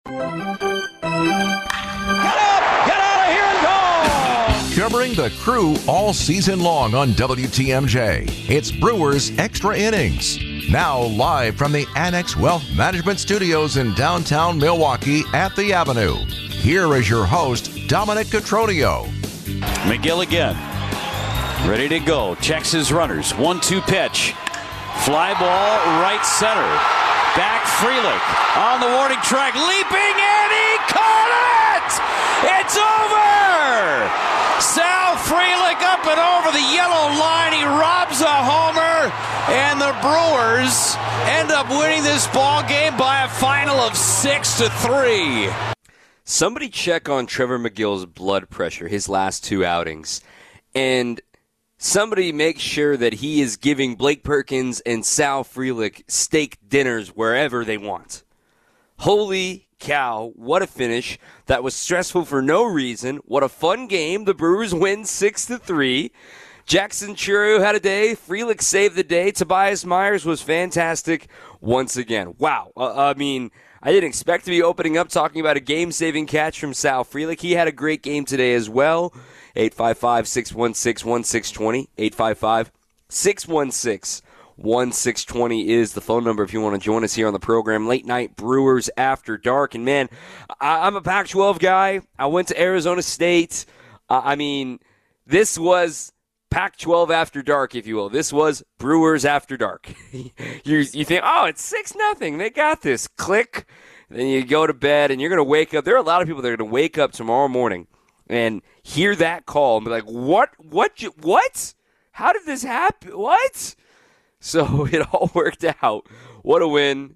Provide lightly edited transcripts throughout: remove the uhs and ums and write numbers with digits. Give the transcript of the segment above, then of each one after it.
Get out of here and go! Covering the Crew all season long on WTMJ, it's Brewers Extra Innings. Now live from the Annex Wealth Management Studios in downtown Milwaukee at the Avenue. Here is your host, Dominic Cotroneo. McGill again. Ready to go. Checks his runners. 1-2 pitch. Fly ball right center. Back Frelick on the warning track. Leaping and he caught it! It's over! Sal Frelick up and over the yellow line. He robs a homer. And the Brewers end up winning this ball game by a final of 6-3. Somebody check on Trevor McGill's blood pressure his last two outings. And somebody make sure that he is giving Blake Perkins and Sal Frelick steak dinners wherever they want. Holy cow, what a finish. That was stressful for no reason. What a fun game. The Brewers win 6-3. Jackson Chourio had a day. Frelick saved the day. Tobias Myers was fantastic once again. Wow. I didn't expect to be opening up talking about a game-saving catch from Sal Frelick. He had a great game today as well. 855-616-1620. 855-616-1620 is the phone number if you want to join us here on the program. Late night Brewers After Dark. And, man, I'm a Pac-12 guy. I went to Arizona State. This was Pac-12 After Dark, if you will. This was Brewers After Dark. you think, oh, it's 6-0. They got this. Click. Then you go to bed, and you're going to wake up. There are a lot of people that are going to wake up tomorrow morning and hear that call and be like, what? How did this happen? What? So it all worked out. What a win.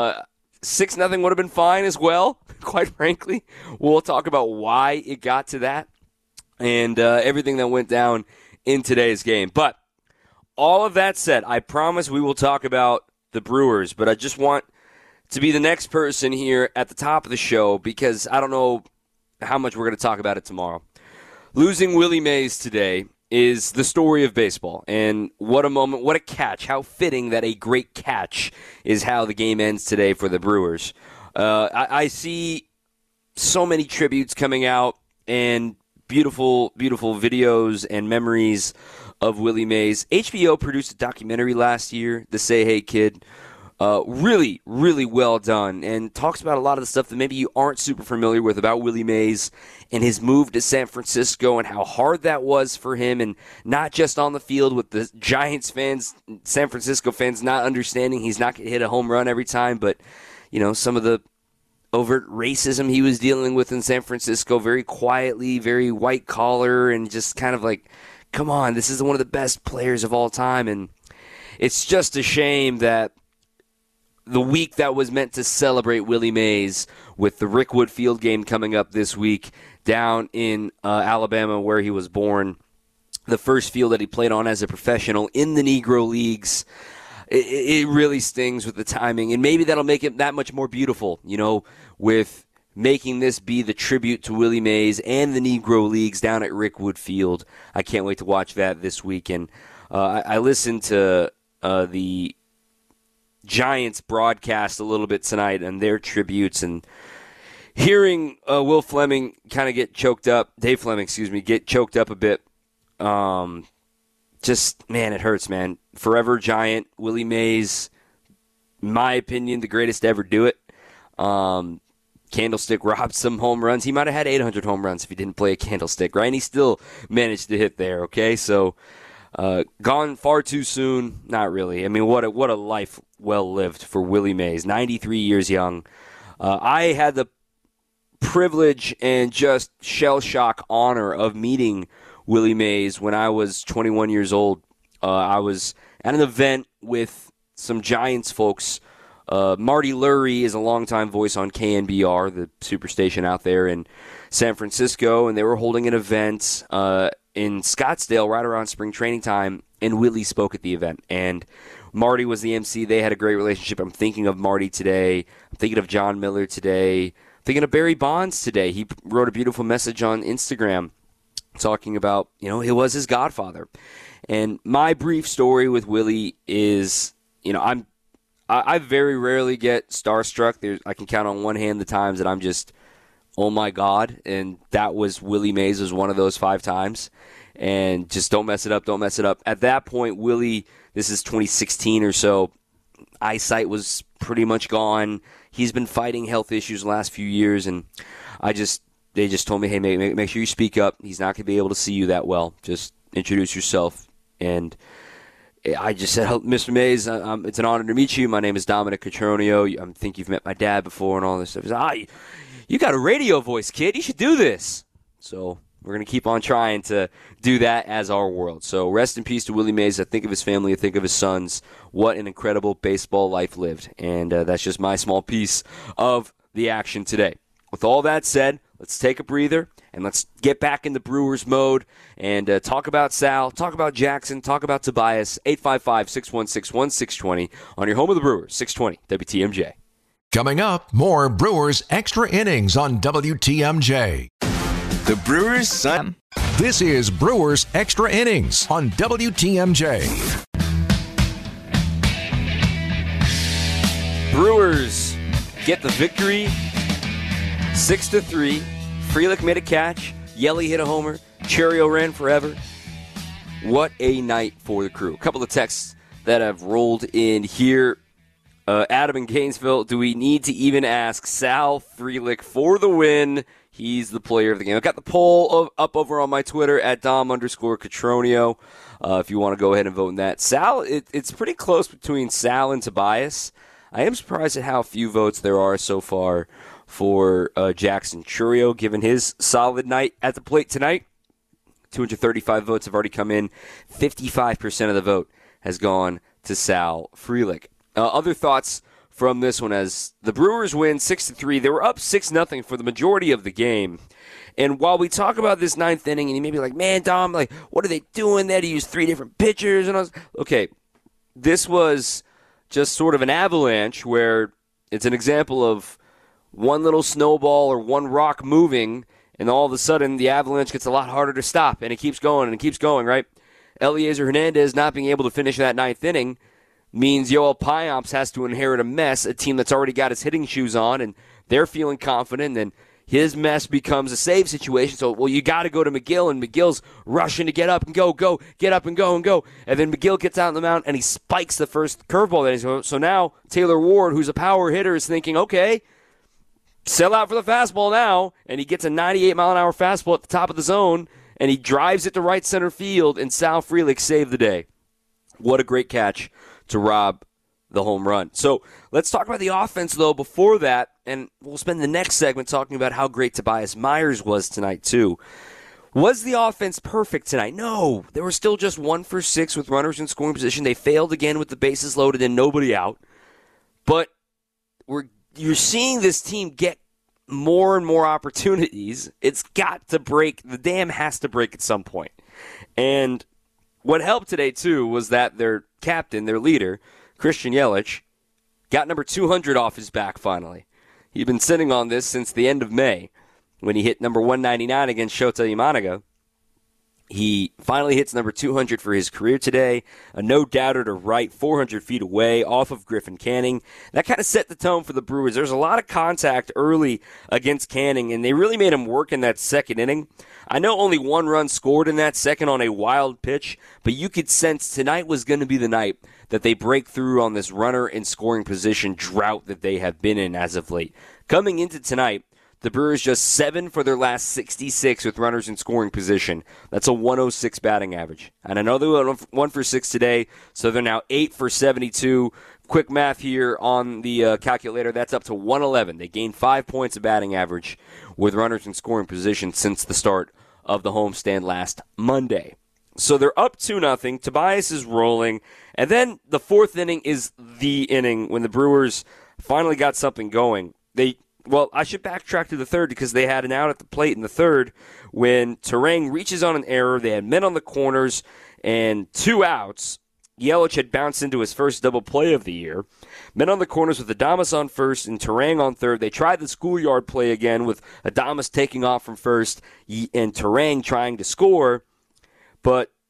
6-0 would have been fine as well, quite frankly. We'll talk about why it got to that and everything that went down in today's game. But all of that said, I promise we will talk about the Brewers, but I just want to be the next person here at the top of the show because I don't know how much we're going to talk about it tomorrow. Losing Willie Mays today is the story of baseball, and what a moment, what a catch, how fitting that a great catch is how the game ends today for the Brewers. I see so many tributes coming out and beautiful, beautiful videos and memories of Willie Mays. HBO produced a documentary last year, The Say Hey Kid. Really, really well done, and talks about a lot of the stuff that maybe you aren't super familiar with about Willie Mays and his move to San Francisco and how hard that was for him, and not just on the field with the Giants fans, San Francisco fans not understanding he's not going to hit a home run every time, but some of the overt racism he was dealing with in San Francisco, very quietly, very white collar, and just kind of like, come on, this is one of the best players of all time. And it's just a shame that the week that was meant to celebrate Willie Mays with the Rickwood Field game coming up this week down in Alabama where he was born, the first field that he played on as a professional in the Negro Leagues, it really stings with the timing, and maybe that'll make it that much more beautiful, with making this be the tribute to Willie Mays and the Negro Leagues down at Rickwood Field. I can't wait to watch that this weekend. I listened to the Giants broadcast a little bit tonight and their tributes, and hearing Will Fleming kind of get choked up, Dave Fleming, get choked up a bit. Just, man, it hurts, man. Forever Giant, Willie Mays, in my opinion, the greatest to ever do it. Candlestick robbed some home runs. He might have had 800 home runs if he didn't play a candlestick, right? And he still managed to hit there, okay? So, gone far too soon? Not really. I mean, what a life well lived for Willie Mays, 93 years young. I had the privilege and just shell-shock honor of meeting Willie Mays when I was 21 years old. I was at an event with some Giants folks. Marty Lurie is a longtime voice on KNBR, the superstation out there in San Francisco, and they were holding an event in Scottsdale right around spring training time, and Willie spoke at the event. And Marty was the MC. They had a great relationship. I'm thinking of Marty today. I'm thinking of John Miller today. I'm thinking of Barry Bonds today. He wrote a beautiful message on Instagram talking about, he was his godfather. And my brief story with Willie is, I very rarely get starstruck. I can count on one hand the times that I'm just, oh my God, and that was Willie Mays was one of those 5 times. And just don't mess it up, don't mess it up. At that point, Willie, this is 2016 or so, eyesight was pretty much gone. He's been fighting health issues the last few years, and they just told me, hey, make sure you speak up. He's not going to be able to see you that well. Just introduce yourself. And I just said, Mr. Mays, it's an honor to meet you. My name is Dominic Cotroneo. I think you've met my dad before and all this stuff. He said, you got a radio voice, kid. You should do this. So we're going to keep on trying to do that as our world. So rest in peace to Willie Mays. I think of his family. I think of his sons. What an incredible baseball life lived. And that's just my small piece of the action today. With all that said, let's take a breather and let's get back into Brewers mode and talk about Sal, talk about Jackson, talk about Tobias. 855-616-1620 on your home of the Brewers, 620 WTMJ. Coming up, more Brewers Extra Innings on WTMJ. The Brewers Sun. This is Brewers Extra Innings on WTMJ. Brewers get the victory, 6-3. Frelick made a catch. Yelly hit a homer. Cherio ran forever. What a night for the crew. A couple of texts that have rolled in here. Adam in Gainesville, do we need to even ask Sal Frelick for the win? He's the player of the game. I've got the poll up over on my Twitter at Dom_Cotroneo. If you want to go ahead and vote in that. Sal, it's pretty close between Sal and Tobias. I am surprised at how few votes there are so far for Jackson Chourio, given his solid night at the plate tonight. 235 votes have already come in. 55% of the vote has gone to Sal Frelick. Other thoughts from this one as the Brewers win 6-3. They were up 6-0 for the majority of the game. And while we talk about this ninth inning, and you may be like, man, Dom, like, what are they doing there to use 3 different pitchers? And okay, this was just sort of an avalanche where it's an example of one little snowball or one rock moving, and all of a sudden the avalanche gets a lot harder to stop, and it keeps going and it keeps going, right? Eliezer Hernandez not being able to finish that ninth inning means Yoel Payamps has to inherit a mess, a team that's already got his hitting shoes on, and they're feeling confident, and his mess becomes a save situation. So, well, you got to go to McGill, and McGill's rushing to get up and go, get up and go. And then McGill gets out on the mound, and he spikes the first curveball. So now Taylor Ward, who's a power hitter, is thinking, okay, sell out for the fastball now, and he gets a 98-mile-an-hour fastball at the top of the zone, and he drives it to right center field, and Sal Frelick saved the day. What a great catch to rob the home run. So let's talk about the offense, though, before that, and we'll spend the next segment talking about how great Tobias Myers was tonight, too. Was the offense perfect tonight? No. They were still just 1 for 6 with runners in scoring position. They failed again with the bases loaded and nobody out. But you're seeing this team get more and more opportunities. It's got to break. The dam has to break at some point. And what helped today, too, was that their captain, their leader, Christian Yelich, got number 200 off his back finally. He'd been sitting on this since the end of May when he hit number 199 against Shota Imanaga. He finally hits number 200 for his career today. A no-doubter to right, 400 feet away, off of Griffin Canning. That kind of set the tone for the Brewers. There's a lot of contact early against Canning, and they really made him work in that second inning. I know only 1 run scored in that second on a wild pitch, but you could sense tonight was going to be the night that they break through on this runner in scoring position drought that they have been in as of late. Coming into tonight, the Brewers just 7 for their last 66 with runners in scoring position. That's a 106 batting average. And I know they went 1 for 6 today, so they're now 8 for 72. Quick math here on the calculator, that's up to 111. They gained 5 points of batting average with runners in scoring position since the start of the homestand last Monday. So they're up 2-0. Tobias is rolling. And then the fourth inning is the inning when the Brewers finally got something going. Well, I should backtrack to the third because they had an out at the plate in the third when Terang reaches on an error. They had men on the corners and 2 outs. Yelich had bounced into his first double play of the year. Men on the corners with Adames on first and Terang on third. They tried the schoolyard play again with Adames taking off from first and Terang trying to score. But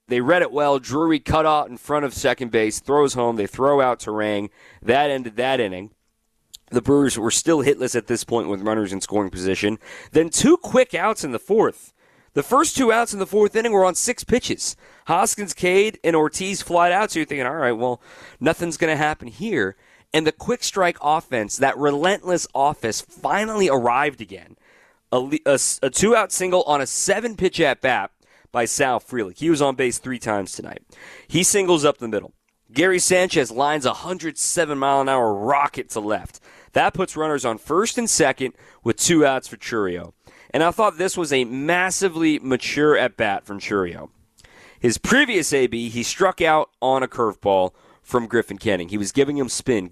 they read it well. Drury cut out in front of second base, throws home. They throw out Turang. That ended that inning. The Brewers were still hitless at this point with runners in scoring position. Then 2 quick outs in the fourth. The first 2 outs in the fourth inning were on 6 pitches. Hoskins, Cade, and Ortiz flied out, so you're thinking, all right, well, nothing's going to happen here. And the quick strike offense, that relentless offense, finally arrived again. A 2-out single on a 7-pitch at-bat by Sal Frelick. He was on base 3 times tonight. He singles up the middle. Gary Sanchez lines a 107-mile-an-hour rocket to left. That puts runners on first and second with 2 outs for Chourio. And I thought this was a massively mature at-bat from Chourio. His previous AB, he struck out on a curveball from Griffin Canning. He was giving him spin,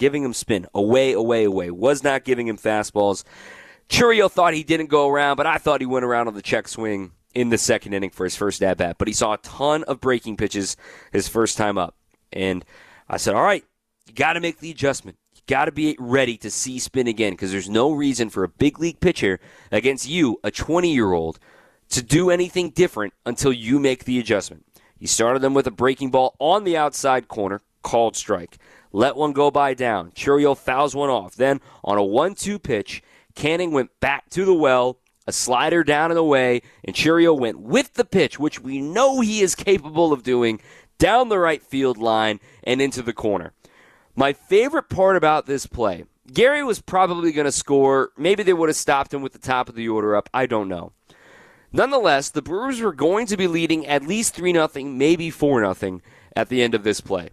away, was not giving him fastballs. Chourio thought he didn't go around, but I thought he went around on the check swing in the second inning for his first at-bat. But he saw a ton of breaking pitches his first time up. And I said, all right, you got to make the adjustment. You got to be ready to see spin again because there's no reason for a big league pitcher against you, a 20-year-old, to do anything different until you make the adjustment. He started them with a breaking ball on the outside corner, called strike. Let one go by down. Chourio fouls one off. Then on a 1-2 pitch, Canning went back to the well, a slider down and away, and Chourio went with the pitch, which we know he is capable of doing, down the right field line and into the corner. My favorite part about this play, Gary was probably going to score. Maybe they would have stopped him with the top of the order up. I don't know. Nonetheless, the Brewers were going to be leading at least 3-0, maybe 4-0 at the end of this play.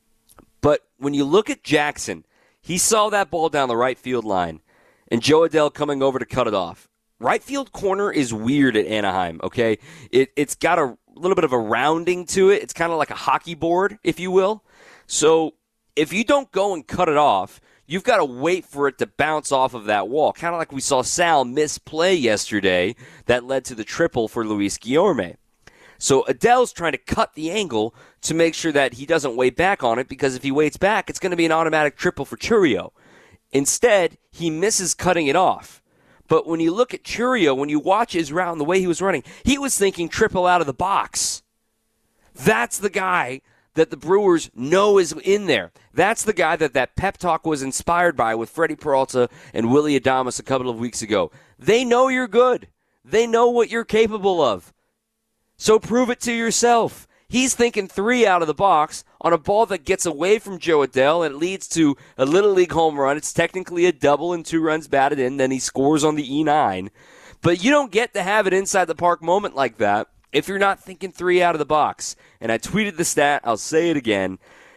But when you look at Jackson, he saw that ball down the right field line, and Joe Adell coming over to cut it off. Right field corner is weird at Anaheim, okay? It's got a little bit of a rounding to it. It's kind of like a hockey board, if you will. So if you don't go and cut it off, you've got to wait for it to bounce off of that wall, kind of like we saw Sal misplay yesterday that led to the triple for Luis Guillorme. So Adell's trying to cut the angle to make sure that he doesn't weigh back on it, because if he waits back, it's going to be an automatic triple for Chourio. Instead, he misses cutting it off. But when you look at Chourio, when you watch his route and the way he was running, he was thinking triple out of the box. That's the guy that the Brewers know is in there. That's the guy that pep talk was inspired by with Freddie Peralta and Willy Adames a couple of weeks ago. They know you're good. They know what you're capable of. So prove it to yourself. He's thinking 3 out of the box on a ball that gets away from Joe Adell and it leads to a Little League home run. It's technically a double and 2 runs batted in. Then he scores on the E9. But you don't get to have an inside the park moment like that if you're not thinking 3 out of the box. And I tweeted the stat. I'll say it again.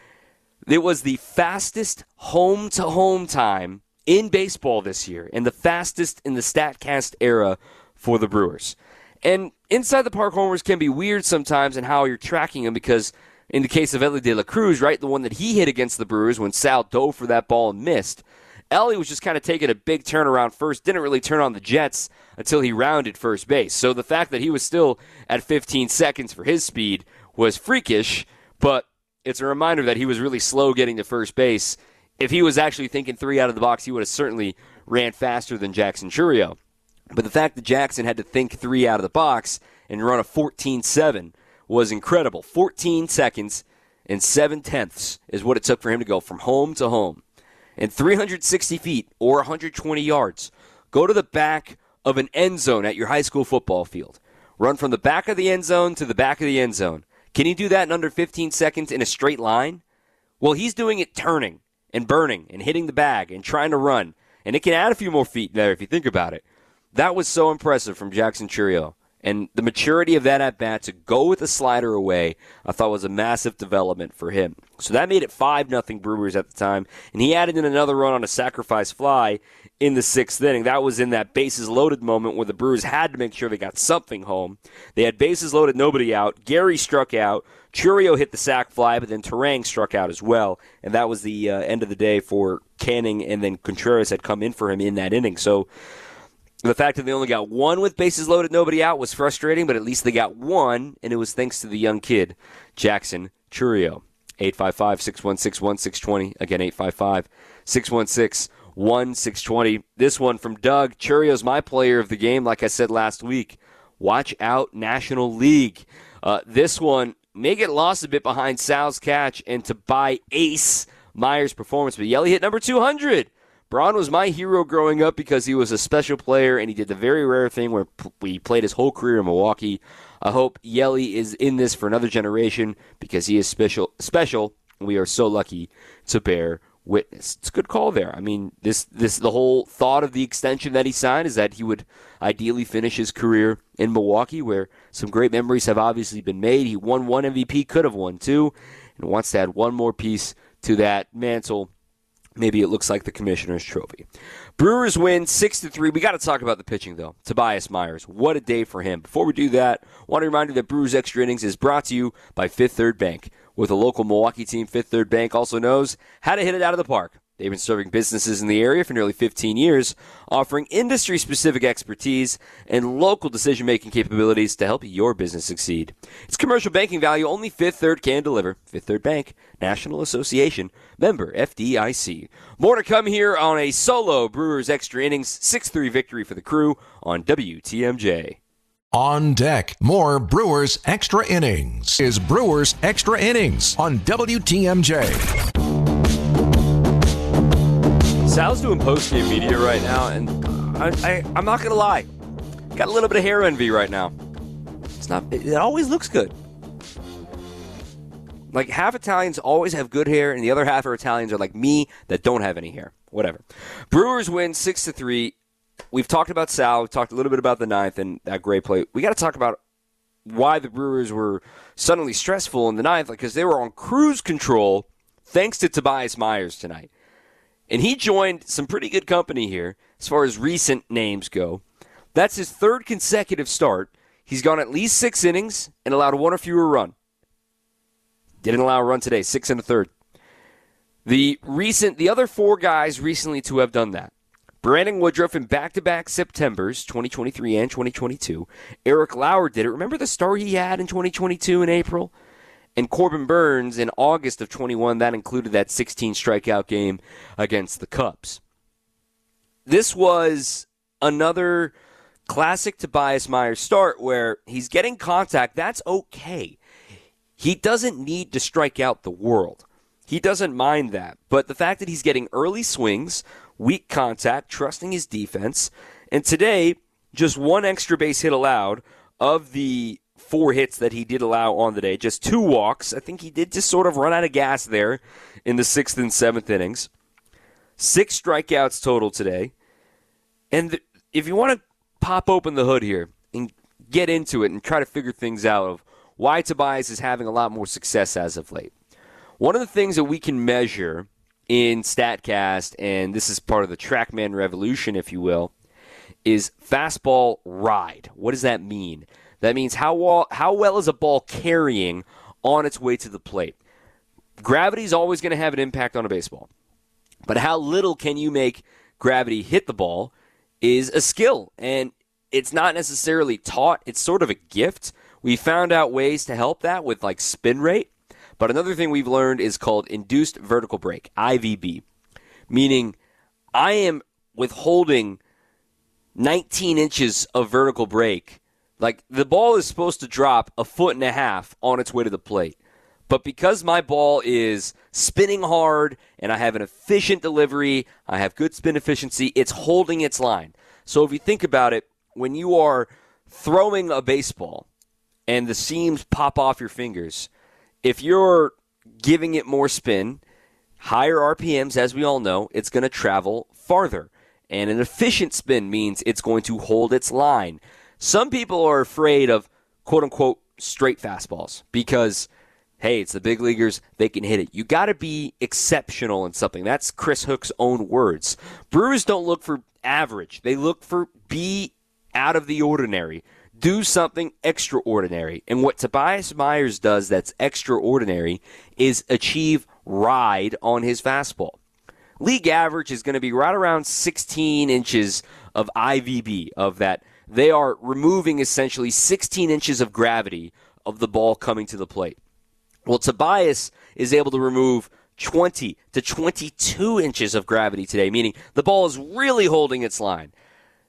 It was the fastest home-to-home time in baseball this year and the fastest in the StatCast era for the Brewers. And inside the park homers can be weird sometimes in how you're tracking them, because in the case of Elly De La Cruz, right, the one that he hit against the Brewers when Sal dove for that ball and missed, Elly was just kind of taking a big turn around first, didn't really turn on the jets until he rounded first base. So the fact that he was still at 15 seconds for his speed was freakish, but it's a reminder that he was really slow getting to first base. If he was actually thinking 3 out of the box, he would have certainly ran faster than Jackson Chourio. But the fact that Jackson had to think 3 out of the box and run a 14-7 was incredible. 14 seconds and 7/10 is what it took for him to go from home to home. And 360 feet or 120 yards. Go to the back of an end zone at your high school football field. Run from the back of the end zone to the back of the end zone. Can you do that in under 15 seconds in a straight line? Well, he's doing it turning and burning and hitting the bag and trying to run. And it can add a few more feet there if you think about it. That was so impressive from Jackson Chourio. And the maturity of that at-bat to go with the slider away, I thought was a massive development for him. So that made it 5-0 Brewers at the time. And he added in another run on a sacrifice fly in the 6th inning. That was in that bases loaded moment where the Brewers had to make sure they got something home. They had bases loaded, nobody out. Gary struck out. Chourio hit the sac fly, but then Turang struck out as well. And that was the end of the day for Canning, and then Contreras had come in for him in that inning. So the fact that they only got 1 with bases loaded, nobody out, was frustrating, but at least they got 1, and it was thanks to the young kid, Jackson Chourio. 855-616-1620. Again, 855-616-1620. This one from Doug. Chourio's my player of the game, like I said last week. Watch out, National League. This one may get lost a bit behind Sal's catch and Tobias Myers' performance, but Yelly hit number 200. Braun was my hero growing up because he was a special player and he did the very rare thing where he played his whole career in Milwaukee. I hope Yelly is in this for another generation because he is special. We are so lucky to bear witness. It's a good call there. I mean, the whole thought of the extension that he signed is that he would ideally finish his career in Milwaukee, where some great memories have obviously been made. He won one MVP, could have won two, and wants to add one more piece to that mantle. Maybe it looks like the Commissioner's Trophy. Brewers win 6-3. We got to talk about the pitching, though. Tobias Myers, what a day for him. Before we do that, I want to remind you that Brewers Extra Innings is brought to you by Fifth Third Bank. With a local Milwaukee team, Fifth Third Bank also knows how to hit it out of the park. They've been serving businesses in the area for nearly 15 years, offering industry-specific expertise and local decision-making capabilities to help your business succeed. It's commercial banking value only Fifth Third can deliver. Fifth Third Bank, National Association, member FDIC. More to come here on a solo Brewers Extra Innings 6-3 victory for the Crew on WTMJ. On deck, more Brewers Extra Innings is Brewers Extra Innings on WTMJ. Sal's doing post-game media right now, and I'm not going to lie. Got a little bit of hair envy right now. It always looks good. Like, half Italians always have good hair, and the other half of Italians are like me that don't have any hair. Whatever. Brewers win 6-3. We've talked about Sal. We've talked a little bit about the ninth and that great play. We got to talk about why the Brewers were suddenly stressful in the ninth, because they were on cruise control thanks to Tobias Myers tonight. And he joined some pretty good company here as far as recent names go. That's his third consecutive start. He's gone at least 6 innings and allowed one or fewer run. Didn't allow a run today, 6 1/3. The other 4 guys recently to have done that: Brandon Woodruff in back-to-back Septembers, 2023 and 2022. Eric Lauer did it. Remember the start he had in 2022 in April? And Corbin Burns in August of 21. That included that 16 strikeout game against the Cubs. This was another classic Tobias Myers start where he's getting contact. That's okay. He doesn't need to strike out the world. He doesn't mind that. But the fact that he's getting early swings, weak contact, trusting his defense, and today, just 1 extra base hit allowed of the 4 hits that he did allow on the day, just 2 walks. I think he did just sort of run out of gas there in the 6th and 7th innings. 6 strikeouts total today. And if you want to pop open the hood here and get into it and try to figure things out of why Tobias is having a lot more success as of late, one of the things that we can measure in StatCast, and this is part of the TrackMan revolution, if you will, is fastball ride. What does that mean? That means how well is a ball carrying on its way to the plate? Gravity is always going to have an impact on a baseball. But how little can you make gravity hit the ball is a skill. And it's not necessarily taught. It's sort of a gift. We found out ways to help that with like spin rate. But another thing we've learned is called induced vertical break, IVB. Meaning I am withholding 19 inches of vertical break. Like, the ball is supposed to drop 1.5 feet on its way to the plate. But because my ball is spinning hard and I have an efficient delivery, I have good spin efficiency, it's holding its line. So if you think about it, when you are throwing a baseball and the seams pop off your fingers, if you're giving it more spin, higher RPMs, as we all know, it's going to travel farther. And an efficient spin means it's going to hold its line. Some people are afraid of, quote-unquote, straight fastballs because, hey, it's the big leaguers, they can hit it. You got to be exceptional in something. That's Chris Hook's own words. Brewers don't look for average. They look for be out of the ordinary. Do something extraordinary. And what Tobias Myers does that's extraordinary is achieve ride on his fastball. League average is going to be right around 16 inches of IVB, of that. They are removing essentially 16 inches of gravity of the ball coming to the plate. Well, Tobias is able to remove 20 to 22 inches of gravity today, meaning the ball is really holding its line.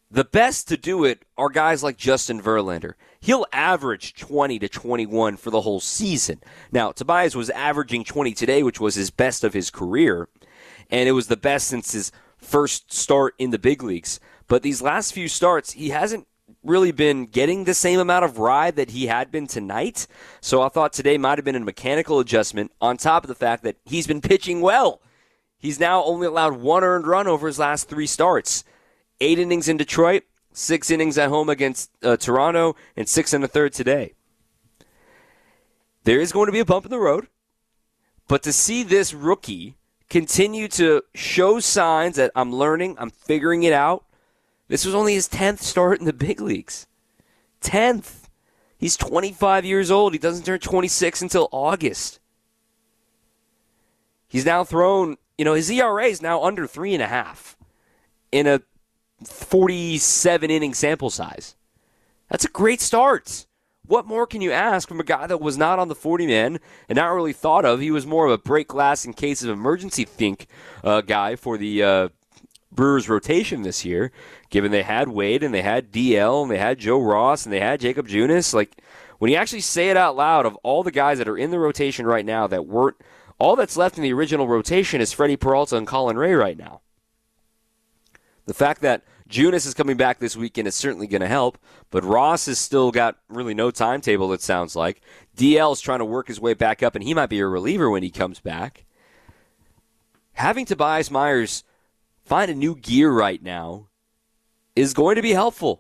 The best to do it are guys like Justin Verlander. He'll average 20 to 21 for the whole season. Now, Tobias was averaging 20 today, which was his best of his career, and it was the best since his first start in the big leagues. But these last few starts, he hasn't really been getting the same amount of ride that he had been tonight. So I thought today might have been a mechanical adjustment on top of the fact that he's been pitching well. He's now only allowed 1 earned run over his last 3 starts. 8 innings in Detroit, 6 innings at home against Toronto, and 6 1/3 today. There is going to be a bump in the road, but to see this rookie continue to show signs that I'm learning, I'm figuring it out. This was only his 10th start in the big leagues. 10th. He's 25 years old. He doesn't turn 26 until August. He's now thrown, his ERA is now under 3.5 in a 47-inning sample size. That's a great start. What more can you ask from a guy that was not on the 40-man and not really thought of? He was more of a break glass in case of emergency guy for the Brewers rotation this year, given they had Wade and they had DL and they had Joe Ross and they had Jacob Junis. Like, when you actually say it out loud, of all the guys that are in the rotation right now that weren't, all that's left in the original rotation is Freddie Peralta and Colin Ray right now. The fact that Junis is coming back this weekend is certainly going to help, but Ross has still got really no timetable, it sounds like. DL is trying to work his way back up, and he might be a reliever when he comes back. Having Tobias Myers find a new gear right now is going to be helpful.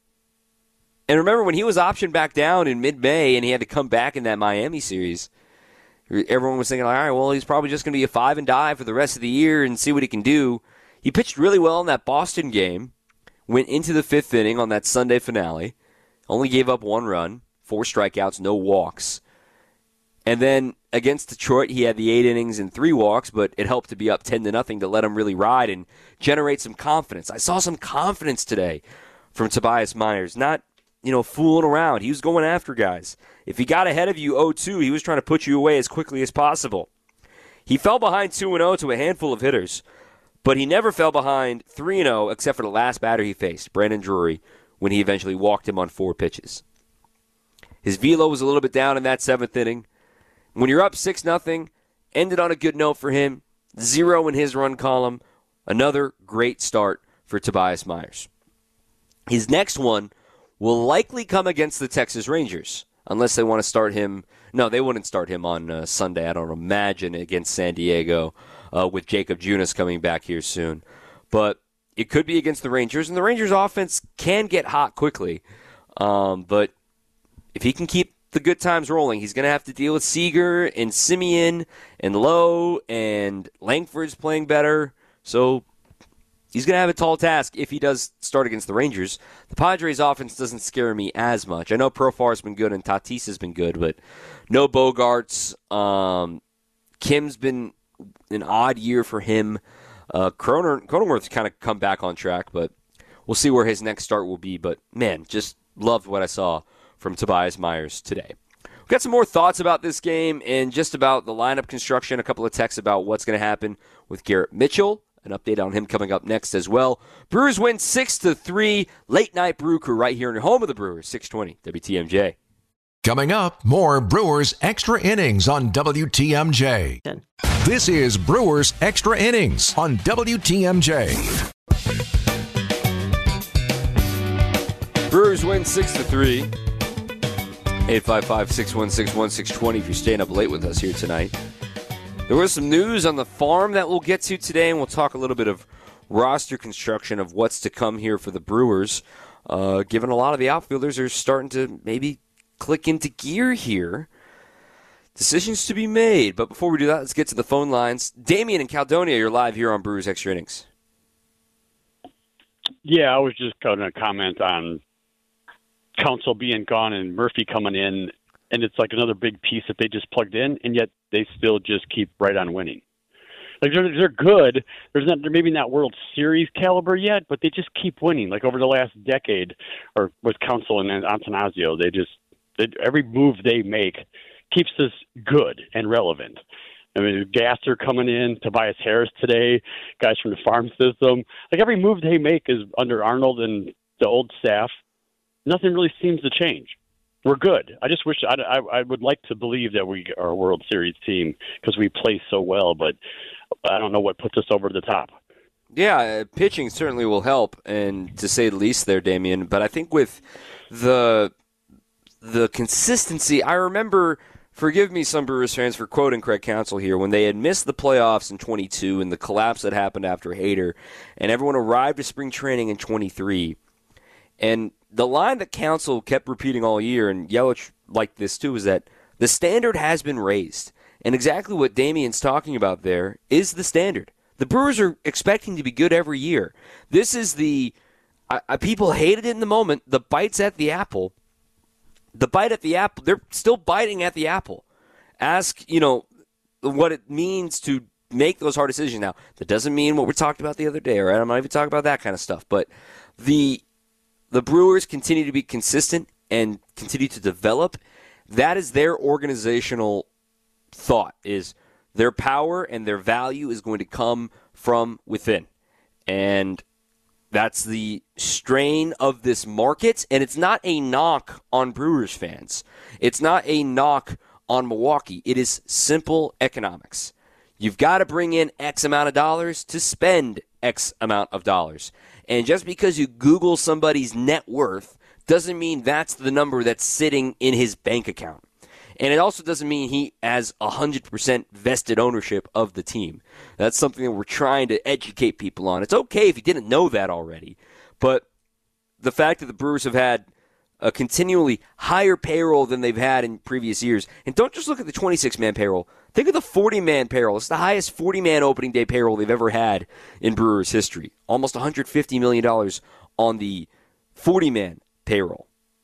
And remember, when he was optioned back down in mid-May and he had to come back in that Miami series, everyone was thinking, all right, well, he's probably just going to be a 5 and die for the rest of the year and see what he can do. He pitched really well in that Boston game, went into the 5th inning on that Sunday finale, only gave up 1 run, 4 strikeouts, no walks. And then against Detroit, he had the 8 innings and 3 walks, but it helped to be up 10-0 to let him really ride and generate some confidence. I saw some confidence today from Tobias Myers, not, fooling around. He was going after guys. If he got ahead of you 0-2, he was trying to put you away as quickly as possible. He fell behind 2-0 to a handful of hitters, but he never fell behind 3-0 except for the last batter he faced, Brandon Drury, when he eventually walked him on 4 pitches. His velo was a little bit down in that 7th inning. When you're up 6-0, ended on a good note for him. 0 in his run column. Another great start for Tobias Myers. His next one will likely come against the Texas Rangers, unless they want to start him. No, they wouldn't start him on Sunday, I don't imagine, against San Diego with Jacob Junis coming back here soon. But it could be against the Rangers, and the Rangers' offense can get hot quickly. But if he can keep the good times rolling, he's going to have to deal with Seager and Simeon and Lowe, and Langford's playing better. So he's going to have a tall task if he does start against the Rangers. The Padres' offense doesn't scare me as much. I know Profar's been good and Tatis has been good, but no Bogarts. Kim's been an odd year for him. Cronenworth's kind of come back on track, but we'll see where his next start will be. But, man, just loved what I saw from Tobias Myers today. We've got some more thoughts about this game and just about the lineup construction, a couple of texts about what's going to happen with Garrett Mitchell. An update on him coming up next as well. Brewers win 6-3. Late night Brew Crew right here in the home of the Brewers, 620 WTMJ. Coming up, more Brewers Extra Innings on WTMJ. This is Brewers Extra Innings on WTMJ. Brewers win 6-3. 855-616-1620 if you're staying up late with us here tonight. There was some news on the farm that we'll get to today, and we'll talk a little bit of roster construction of what's to come here for the Brewers, given a lot of the outfielders are starting to maybe click into gear here. Decisions to be made. But before we do that, let's get to the phone lines. Damian in Caledonia, you're live here on Brewers Extra Innings. Yeah, I was just going to comment on Counsell being gone and Murphy coming in, and it's like another big piece that they just plugged in, and yet they still just keep right on winning. Like they're good. They're maybe not World Series caliber yet, but they just keep winning. Like over the last decade, or with Counsell and Antanasio, every move they make keeps us good and relevant. I mean, Gasser coming in, Tobias Harris today, guys from the farm system. Like every move they make is under Arnold and the old staff. Nothing really seems to change. We're good. I just wish I would like to believe that we are a World Series team because we play so well, but I don't know what puts us over the top. Yeah, pitching certainly will help, and to say the least there, Damian. But I think with the consistency, I remember, forgive me some Brewers fans for quoting Craig Counsell here, when they had missed the playoffs in 22 and the collapse that happened after Hader, and everyone arrived to spring training in 23. And the line that Counsell kept repeating all year, and Yelich liked this too, is that the standard has been raised. And exactly what Damian's talking about there is the standard. The Brewers are expecting to be good every year. This is the people hated it in the moment, the bites at the apple. The bite at the apple, they're still biting at the apple. Ask, what it means to make those hard decisions. Now, that doesn't mean what we talked about the other day, all right? I'm not even talking about that kind of stuff. But the Brewers continue to be consistent and continue to develop. That is their organizational thought, is their power and their value is going to come from within. And that's the strain of this market, and it's not a knock on Brewers fans. It's not a knock on Milwaukee. It is simple economics. You've got to bring in X amount of dollars to spend X amount of dollars. And just because you Google somebody's net worth doesn't mean that's the number that's sitting in his bank account. And it also doesn't mean he has 100% vested ownership of the team. That's something that we're trying to educate people on. It's okay if you didn't know that already, but the fact that the Brewers have had a continually higher payroll than they've had in previous years, and don't just look at the 26-man payroll. Think of the 40-man payroll. It's the highest 40-man opening day payroll they've ever had in Brewers history. Almost $150 million on the 40-man payroll.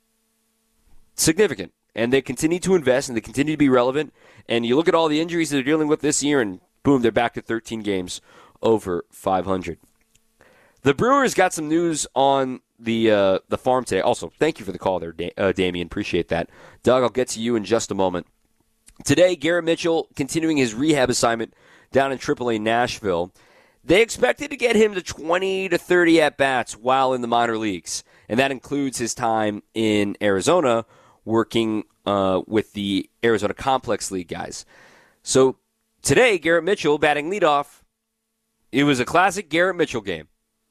Significant. And they continue to invest, and they continue to be relevant. And you look at all the injuries that they're dealing with this year, and boom, they're back to 13 games over 500. The Brewers got some news on the farm today. Also, thank you for the call there, Damian. Appreciate that. Doug, I'll get to you in just a moment. Today, Garrett Mitchell continuing his rehab assignment down in AAA Nashville. They expected to get him to 20 to 30 at-bats while in the minor leagues, and that includes his time in Arizona, working with the Arizona Complex League guys. So today, Garrett Mitchell batting leadoff. It was a classic Garrett Mitchell game.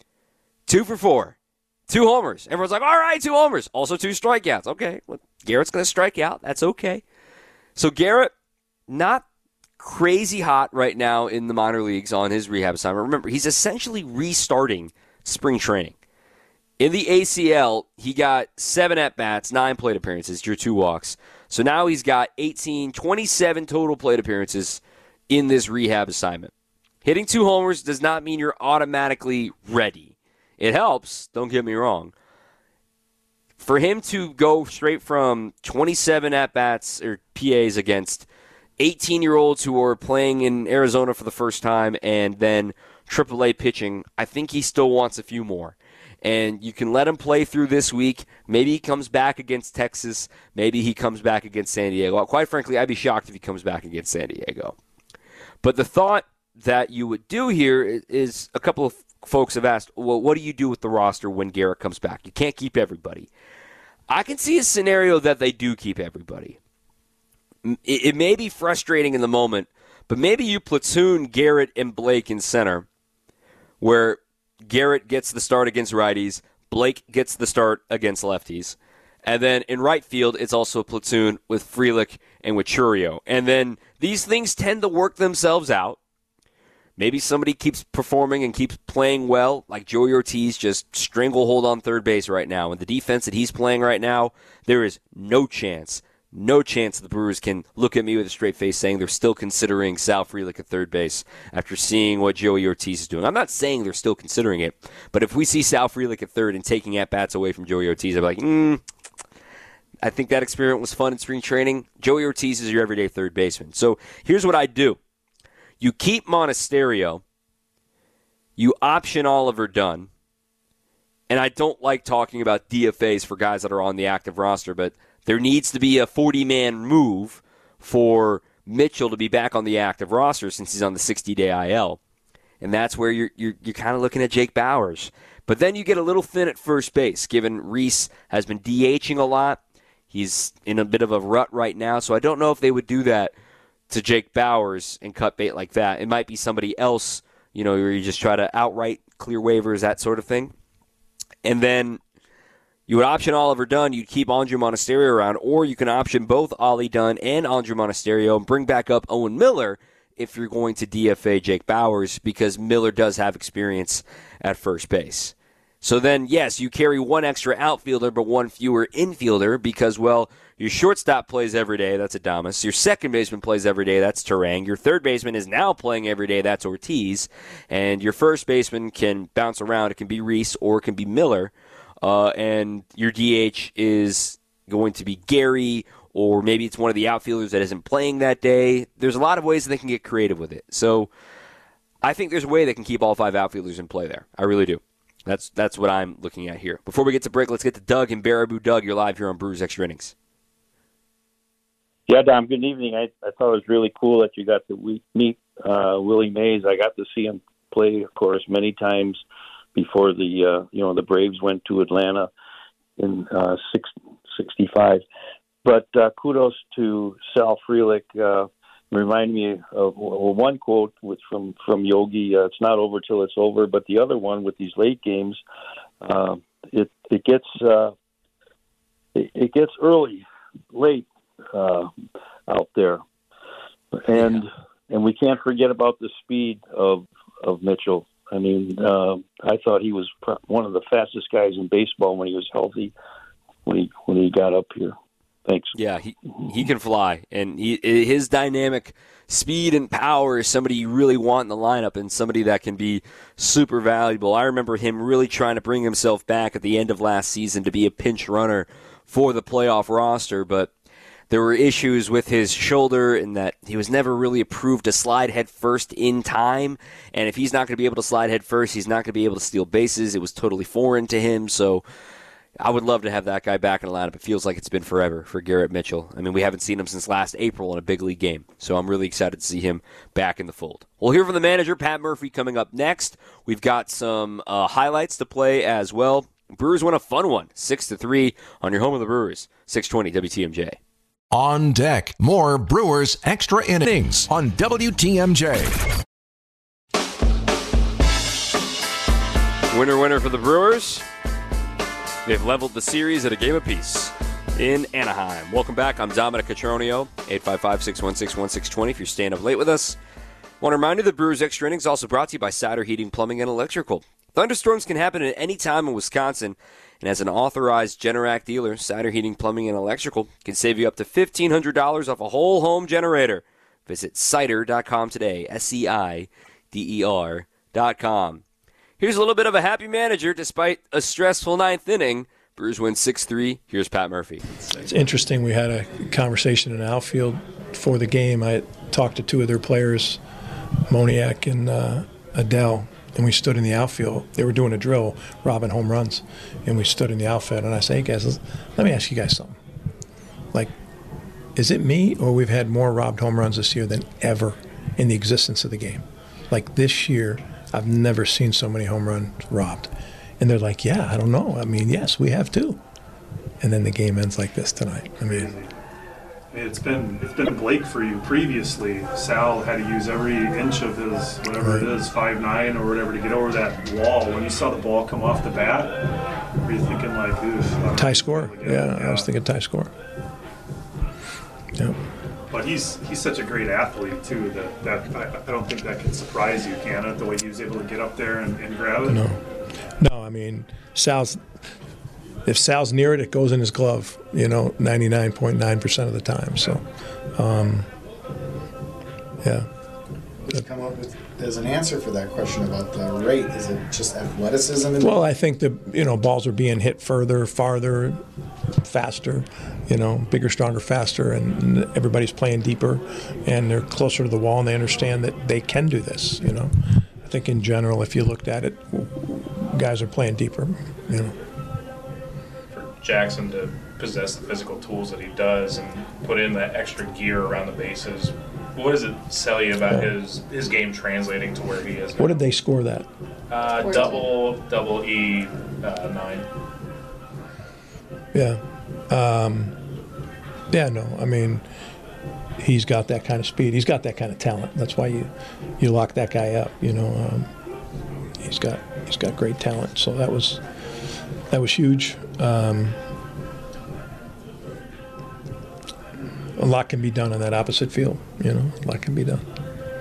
2 for 4. 2 homers. Everyone's like, all right, 2 homers. Also 2 strikeouts. Okay, well, Garrett's going to strike out. That's okay. So Garrett, not crazy hot right now in the minor leagues on his rehab assignment. Remember, he's essentially restarting spring training. In the ACL, he got 7 at-bats, 9 plate appearances, drew 2 walks. So now he's got 27 total plate appearances in this rehab assignment. Hitting 2 homers does not mean you're automatically ready. It helps, don't get me wrong. For him to go straight from 27 at-bats or PAs against 18-year-olds who are playing in Arizona for the first time and then AAA pitching, I think he still wants a few more. And you can let him play through this week. Maybe he comes back against Texas. Maybe he comes back against San Diego. Quite frankly, I'd be shocked if he comes back against San Diego. But the thought that you would do here is a couple of folks have asked, well, what do you do with the roster when Garrett comes back? You can't keep everybody. I can see a scenario that they do keep everybody. It may be frustrating in the moment, but maybe you platoon Garrett and Blake in center, where Garrett gets the start against righties, Blake gets the start against lefties. And then in right field, it's also a platoon with Frelick and with Chourio. And then these things tend to work themselves out. Maybe somebody keeps performing and keeps playing well, like Joey Ortiz just stranglehold on third base right now. And the defense that he's playing right now, there is no chance the Brewers can look at me with a straight face saying they're still considering Sal Frelick at third base after seeing what Joey Ortiz is doing. I'm not saying they're still considering it, but if we see Sal Frelick at third and taking at-bats away from Joey Ortiz, I'm like, I think that experiment was fun in spring training. Joey Ortiz is your everyday third baseman. So here's what I do. You keep Monasterio, you option Oliver Dunn, and I don't like talking about DFAs for guys that are on the active roster, but there needs to be a 40-man move for Mitchell to be back on the active roster since he's on the 60-day IL. And that's where you're kind of looking at Jake Bauers. But then you get a little thin at first base, given Rhys has been DHing a lot. He's in a bit of a rut right now, so I don't know if they would do that to Jake Bauers and cut bait like that. It might be somebody else, where you just try to outright clear waivers, that sort of thing. And then you would option Oliver Dunn. You'd keep Andrew Monasterio around, or you can option both Ollie Dunn and Andrew Monasterio and bring back up Owen Miller if you're going to DFA Jake Bauers, because Miller does have experience at first base. So then, yes, you carry one extra outfielder but one fewer infielder because, well, your shortstop plays every day. That's Adames. Your second baseman plays every day. That's Turang. Your third baseman is now playing every day. That's Ortiz. And your first baseman can bounce around. It can be Rhys or it can be Miller. And your DH is going to be Gary, or maybe it's one of the outfielders that isn't playing that day. There's a lot of ways that they can get creative with it. So I think there's a way they can keep all 5 outfielders in play there. I really do. That's what I'm looking at here. Before we get to break, let's get to Doug in Baraboo. Doug, you're live here on Brewers Extra Innings. Yeah, Dom, good evening. I thought it was really cool that you got to meet Willie Mays. I got to see him play, of course, many times before the Braves went to Atlanta in 65. But kudos to Sal Frelick. Remind me of one quote from Yogi. It's not over till it's over. But the other one with these late games, it gets early, late out there, and we can't forget about the speed of Mitchell. I mean, I thought he was one of the fastest guys in baseball when he was healthy. When he got up here. Thanks. Yeah, he can fly, and his dynamic speed and power is somebody you really want in the lineup and somebody that can be super valuable. I remember him really trying to bring himself back at the end of last season to be a pinch runner for the playoff roster, but there were issues with his shoulder in that he was never really approved to slide head first in time, and if he's not going to be able to slide head first, he's not going to be able to steal bases. It was totally foreign to him, so I would love to have that guy back in the lineup. It feels like it's been forever for Garrett Mitchell. I mean, we haven't seen him since last April in a big league game, so I'm really excited to see him back in the fold. We'll hear from the manager, Pat Murphy, coming up next. We've got some highlights to play as well. Brewers won a fun one, 6-3 on your home of the Brewers, 620 WTMJ. On deck, more Brewers Extra Innings on WTMJ. Winner for the Brewers. They've leveled the series at a game apiece in Anaheim. Welcome back. I'm Dominic Cotroneo, 855-616-1620 if you're staying up late with us. Want to remind you that Brewers Extra Innings also brought to you by Sider Heating, Plumbing, and Electrical. Thunderstorms can happen at any time in Wisconsin, and as an authorized Generac dealer, Sider Heating, Plumbing, and Electrical can save you up to $1,500 off a whole home generator. Visit Sider.com today, SEIDER.com. Here's a little bit of a happy manager despite a stressful ninth inning. Brewers win 6-3. Here's Pat Murphy. It's interesting. We had a conversation in the outfield before the game. I talked to 2 of their players, Moniak and Adele, and we stood in the outfield. They were doing a drill, robbing home runs, and we stood in the outfield. And I say, hey, guys, let me ask you guys something. Like, is it me or we've had more robbed home runs this year than ever in the existence of the game? Like this year, I've never seen so many home runs robbed. And they're like, yeah, I don't know. I mean, yes, we have too. And then the game ends like this tonight. I mean, it's been Blake for you previously. Sal had to use every inch of his, whatever it is, 5'9" or whatever, to get over that wall. When you saw the ball come off the bat, were you thinking like, oof? Tie score. Yeah, I was thinking tie score. Yeah. But he's such a great athlete, too, that I don't think that can surprise you, can it, the way he was able to get up there and grab it? No, I mean, if Sal's near it, it goes in his glove, 99.9% of the time. So, yeah. What's come up with as an answer for that question about the rate? Is it just athleticism? Well, I think the balls are being hit further, farther, faster, bigger, stronger, faster, and everybody's playing deeper, and they're closer to the wall, and they understand that they can do this. I think in general, if you looked at it, guys are playing deeper. For Jackson to possess the physical tools that he does and put in that extra gear around the bases, What does it tell you about his game translating to where he is now? What did they score that? Double E 9. Yeah. No, I mean, he's got that kind of speed. He's got that kind of talent. That's why you lock that guy up, you know. He's got great talent. So that was huge. A lot can be done on that opposite field, you know. A lot can be done.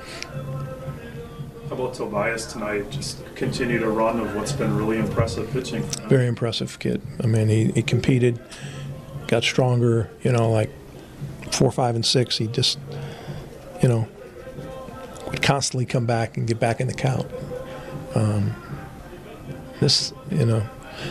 How about Tobias tonight? Just continued a run of what's been really impressive pitching. Very impressive kid. I mean, he competed, got stronger, you know, like 4, 5, and 6. He just, you know, would constantly come back and get back in the count. This, you know,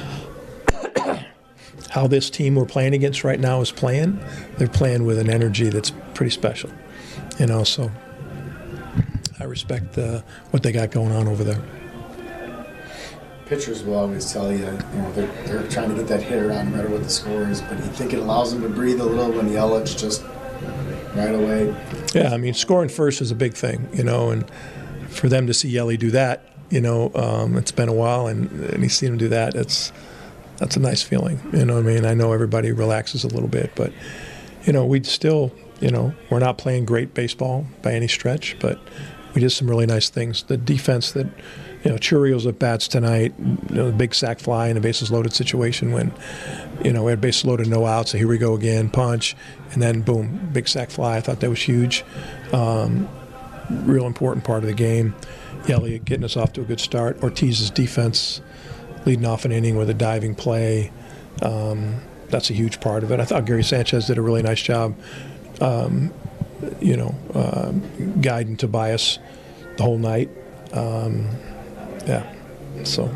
how this team we're playing against right now is playing, they're playing with an energy that's pretty special, you know, so I respect what they got going on over there. Pitchers will always tell you, they're trying to get that hitter on no matter what the score is, but you think it allows them to breathe a little when Yelich just right away. Yeah, I mean, scoring first is a big thing, you know, and for them to see Yelly do that, you know, it's been a while, and he's seen him do that. That's a nice feeling, you know what I mean? I know everybody relaxes a little bit, but, you know, we'd still, you know, we're not playing great baseball by any stretch, but we did some really nice things. The defense that, you know, Churio's at bats tonight, you know, the big sac fly in a bases loaded situation when, you know, we had bases loaded, no outs, so here we go again, punch, and then boom, big sac fly. I thought that was huge. Real important part of the game. Elliott getting us off to a good start. Ortiz's defense leading off an inning with a diving play. That's a huge part of it. I thought Gary Sanchez did a really nice job, you know, guiding Tobias the whole night. Yeah, so.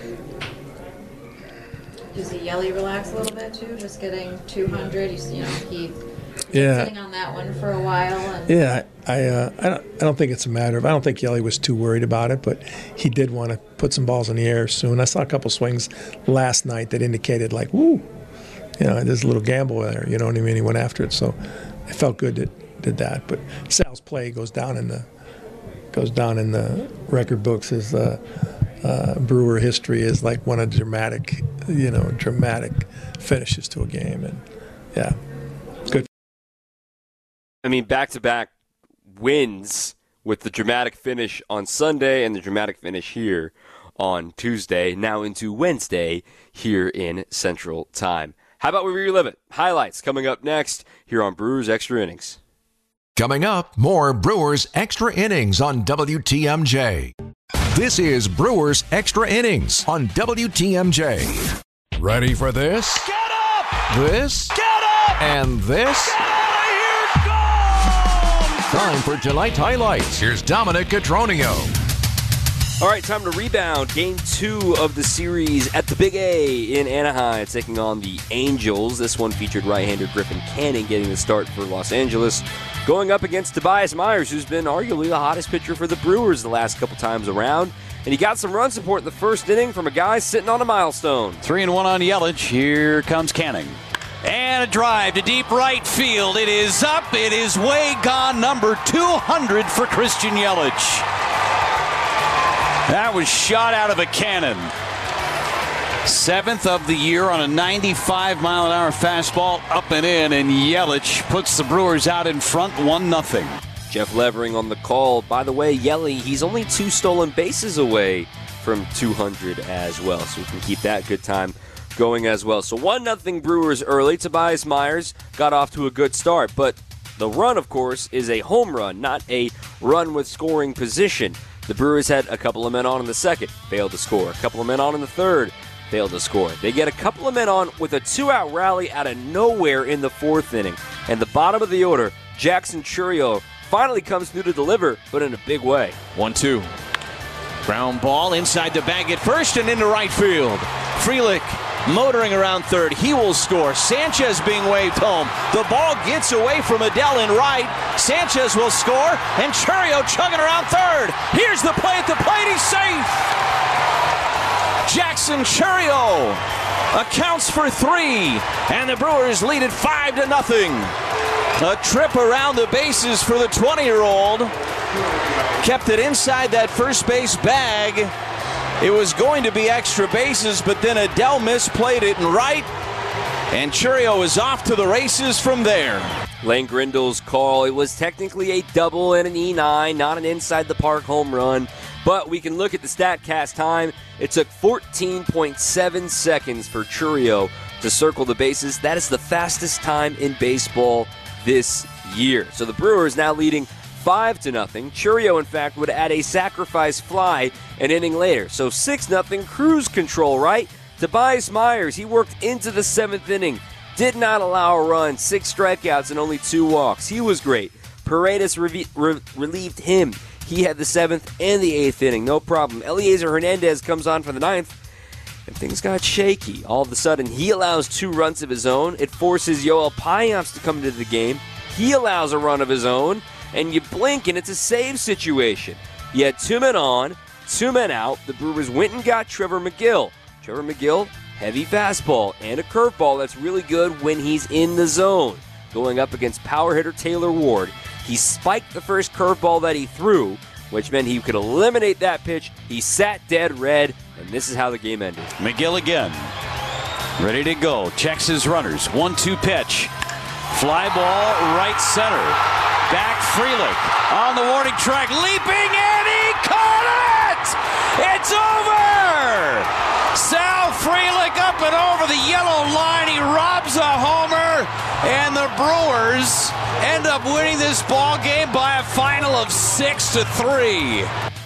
Does Yelly relax a little bit too? Just getting 200, you know, he sitting on that one for a while. And yeah, I don't think it's a matter of. I don't think Yelly was too worried about it, but he did want to put some balls in the air soon. I saw a couple swings last night that indicated like, woo, you know, there's a little gamble there. You know what I mean? He went after it, so it felt good that did that. But Sal's play goes down in the record books as Brewer history is like one of the dramatic finishes to a game, and yeah, good. I mean, back-to-back wins with the dramatic finish on Sunday and the dramatic finish here on Tuesday, now into Wednesday here in Central Time. How about we relive it? Highlights coming up next here on Brewers Extra Innings. Coming up, more Brewers Extra Innings on WTMJ. This is Brewers Extra Innings on WTMJ. Ready for this? Get up! This? Get up! And this? Get out of here! Gone! Time for tonight's highlights. Here's Dominic Cotroneo. All right, time to rebound. Game 2 of the series at the Big A in Anaheim, taking on the Angels. This one featured right-hander Griffin Canning getting the start for Los Angeles, going up against Tobias Myers, who's been arguably the hottest pitcher for the Brewers the last couple times around. And he got some run support in the first inning from a guy sitting on a milestone. 3-1 on Yelich. Here comes Canning. And a drive to deep right field. It is up. It is way gone. Number 200 for Christian Yelich. That was shot out of a cannon. 7th of the year on a 95-mile-an-hour fastball, up and in, and Yelich puts the Brewers out in front 1-0. Jeff Levering on the call. By the way, Yelly, he's only 2 stolen bases away from 200 as well, so we can keep that good time going as well. So 1-0 Brewers early. Tobias Myers got off to a good start, but the run, of course, is a home run, not a run with scoring position. The Brewers had a couple of men on in the second, failed to score. A couple of men on in the third, failed to score. They get a couple of men on with a 2-out rally out of nowhere in the 4th inning. And the bottom of the order, Jackson Chourio, finally comes through to deliver, but in a big way. 1-2. Ground ball inside the bag at first and into right field. Frelick motoring around third. He will score. Sanchez being waved home. The ball gets away from Adele in right. Sanchez will score, and Chourio chugging around third. Here's the play at the plate. He's safe. Jackson Chourio accounts for 3, and the Brewers lead it 5-0. A trip around the bases for the 20-year-old. Kept it inside that first base bag. It was going to be extra bases, but then Adell misplayed it in right. And Chourio is off to the races from there. Lane Grindle's call. It was technically a double and an E9, not an inside-the-park home run. But we can look at the StatCast time. It took 14.7 seconds for Chourio to circle the bases. That is the fastest time in baseball this year. So the Brewers now leading 5-0. Chourio, in fact, would add a sacrifice fly an inning later. So 6-0 cruise control, right? Tobias Myers, he worked into the 7th inning. Did not allow a run. 6 strikeouts and only 2 walks. He was great. Paredes relieved him. He had the 7th and the 8th inning. No problem. Eliezer Hernandez comes on for the 9th. And things got shaky. All of a sudden, he allows 2 runs of his own. It forces Yoel Payamps to come into the game. He allows a run of his own. And you blink, and it's a save situation. You had 2 men on, 2 men out. The Brewers went and got Trevor Megill. Trevor Megill, heavy fastball and a curveball that's really good when he's in the zone. Going up against power hitter Taylor Ward. He spiked the first curveball that he threw, which meant he could eliminate that pitch. He sat dead red, and this is how the game ended. Megill again. Ready to go. Checks his runners. 1-2 pitch. Fly ball right center. Back Frelick on the warning track. Leaping, and he caught it! It's over! Sal Frelick up and over the yellow line. He robs a homer, and the Brewers end up winning this ball game by a final of 6-3.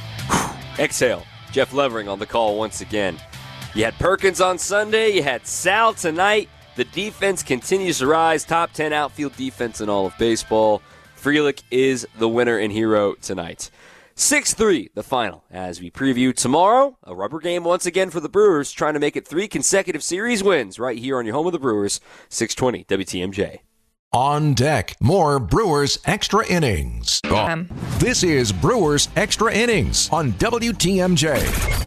Exhale. Jeff Levering on the call once again. You had Perkins on Sunday. You had Sal tonight. The defense continues to rise. Top 10 outfield defense in all of baseball. Frelick is the winner and hero tonight. 6-3, the final, as we preview tomorrow. A rubber game once again for the Brewers, trying to make it 3 consecutive series wins right here on your home of the Brewers, 620 WTMJ. On deck, more Brewers Extra Innings. This is Brewers Extra Innings on WTMJ.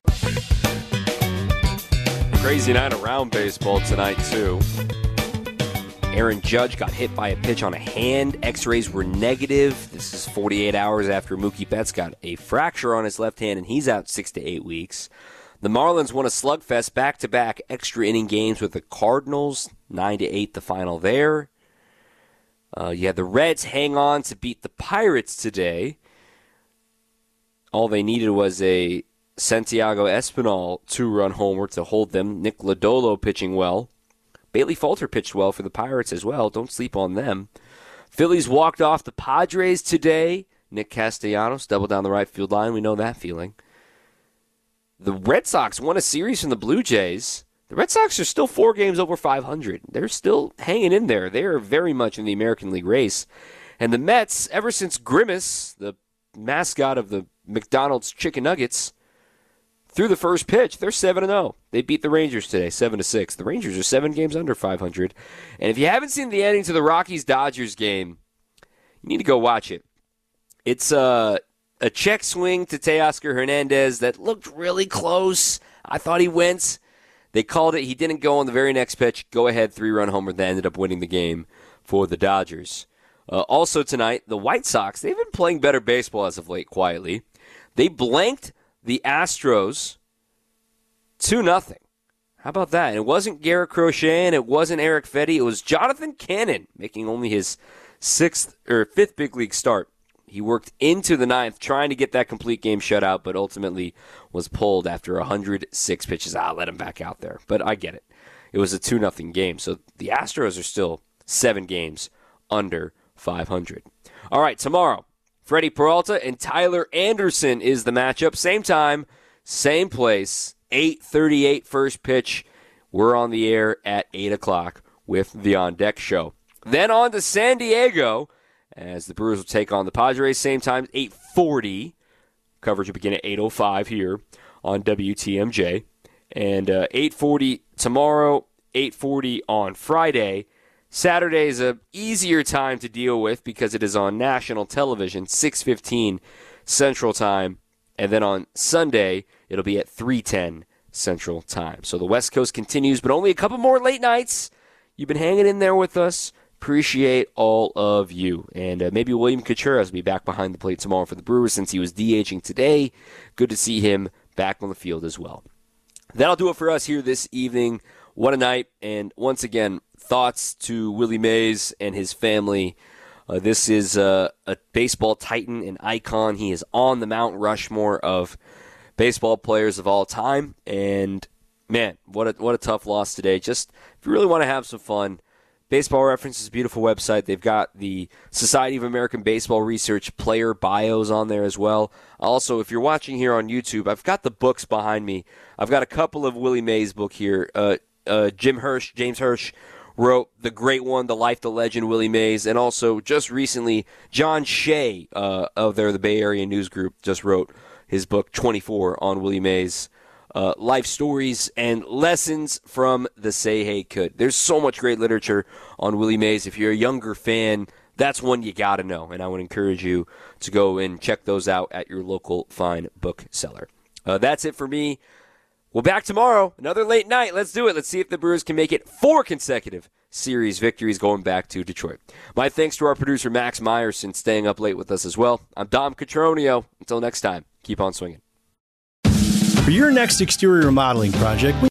Crazy night around baseball tonight, too. Aaron Judge got hit by a pitch on a hand. X-rays were negative. This is 48 hours after Mookie Betts got a fracture on his left hand, and he's out 6 to 8 weeks. The Marlins won a slugfest back-to-back extra inning games with the Cardinals. 9-8 the final there. You had the Reds hang on to beat the Pirates today. All they needed was a Santiago Espinal 2-run homer to hold them. Nick Lodolo pitching well. Bailey Falter pitched well for the Pirates as well. Don't sleep on them. Phillies walked off the Padres today. Nick Castellanos doubled down the right field line. We know that feeling. The Red Sox won a series from the Blue Jays. The Red Sox are still 4 games over 500. They're still hanging in there. They are very much in the American League race. And the Mets, ever since Grimace, the mascot of the McDonald's Chicken Nuggets, through the first pitch, they're 7-0. They beat the Rangers today, 7-6. The Rangers are 7 games under 500. And if you haven't seen the ending to the Rockies-Dodgers game, you need to go watch it. It's a check swing to Teoscar Hernandez that looked really close. I thought he went. They called it. He didn't go on the very next pitch. Go-ahead 3-run homer that ended up winning the game for the Dodgers. Also tonight, the White Sox, they've been playing better baseball as of late, quietly. They blanked the Astros 2-0. How about that? And it wasn't Garrett Crochet and it wasn't Eric Fetty. It was Jonathan Cannon making only his 5th big league start. He worked into the 9th trying to get that complete game shutout, but ultimately was pulled after 106 pitches. I'll let him back out there. But I get it. It was a 2-0 game. So the Astros are still 7 games under 500. All right, tomorrow, Freddie Peralta and Tyler Anderson is the matchup. Same time, same place, 8:38 first pitch. We're on the air at 8 o'clock with the On Deck Show. Then on to San Diego, as the Brewers will take on the Padres. Same time, 8:40. Coverage will begin at 8:05 here on WTMJ. And 8:40 tomorrow, 8:40 on Friday. Saturday is an easier time to deal with because it is on national television, 6:15 Central Time. And then on Sunday, it'll be at 3:10 Central Time. So the West Coast continues, but only a couple more late nights. You've been hanging in there with us. Appreciate all of you. And maybe William Contreras will be back behind the plate tomorrow for the Brewers since he was DHing today. Good to see him back on the field as well. That'll do it for us here this evening. What a night. And once again, thoughts to Willie Mays and his family. This is a baseball titan, an icon. He is on the Mount Rushmore of baseball players of all time. And, man, what a tough loss today. Just, if you really want to have some fun, Baseball Reference is a beautiful website. They've got the Society of American Baseball Research player bios on there as well. Also, if you're watching here on YouTube, I've got the books behind me. I've got a couple of Willie Mays book here. James Hirsch, wrote the great one, The Life, the Legend, Willie Mays. And also, just recently, John Shea of the Bay Area News Group just wrote his book, 24, on Willie Mays. Life stories and lessons from the Say Hey Could. There's so much great literature on Willie Mays. If you're a younger fan, that's one you got to know, and I would encourage you to go and check those out at your local fine bookseller. That's it for me. We'll back tomorrow. Another late night. Let's do it. Let's see if the Brewers can make it 4 consecutive series victories going back to Detroit. My thanks to our producer, Max Meyerson, staying up late with us as well. I'm Dom Cotroneo. Until next time, keep on swinging. For your next exterior remodeling project,